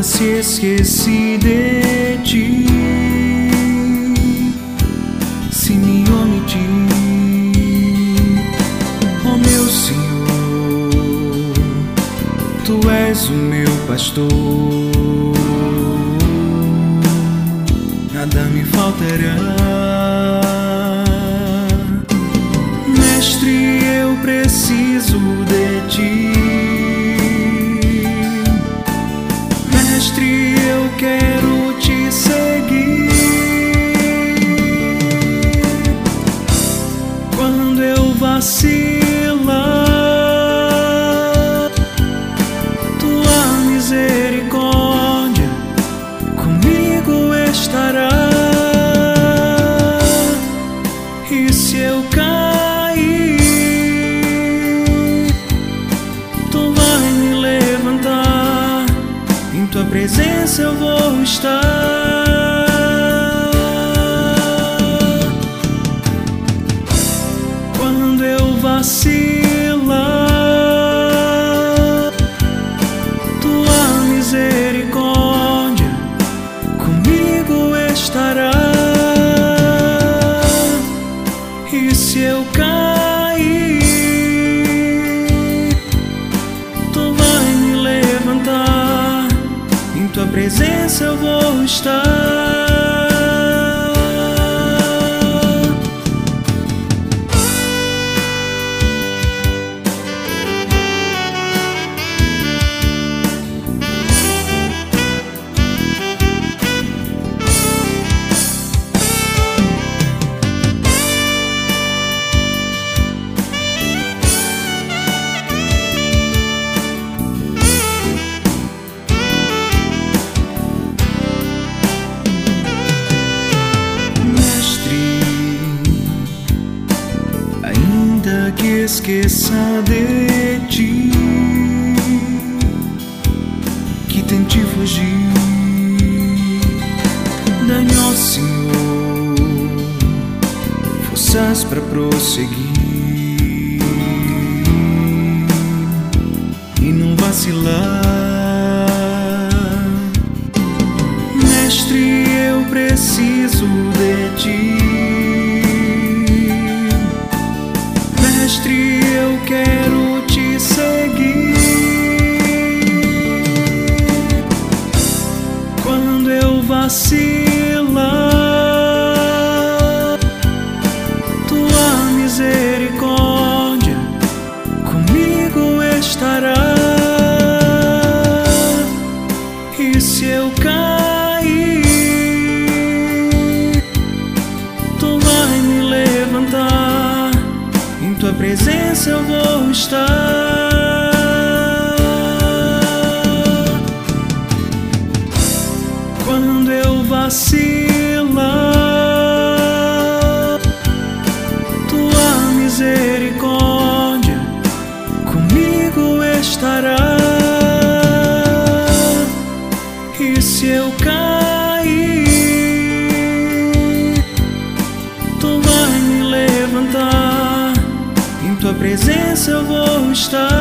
nunca se esqueci de ti. Se me omiti, ó meu Senhor, Tu és o meu pastor, nada me faltará. Mestre, eu preciso de Ti. Mestre, eu quero Te seguir. Quando eu vacilar, Tua misericórdia comigo estará. E se eu cair, Tu vai me levantar. Em Tua presença eu vou estar. Quando eu vacilar, Tua misericórdia comigo estará. E se eu cair, Tu vai me levantar. Em Tua presença eu vou estar. Ainda que esqueça de Ti, que tente fugir, dá-me, ó Senhor, forças para prosseguir e não vacilar. Mestre, eu preciso de Ti. Mestre, eu quero Te seguir. Quando eu vacilar, Tua misericórdia comigo estará. E se eu cair, Tu vai me levantar. Em Tua presença eu vou estar. Quando eu vacilar, Tua misericórdia comigo estará. E se eu cair, Tu vai me levantar. Em Tua presença eu vou estar.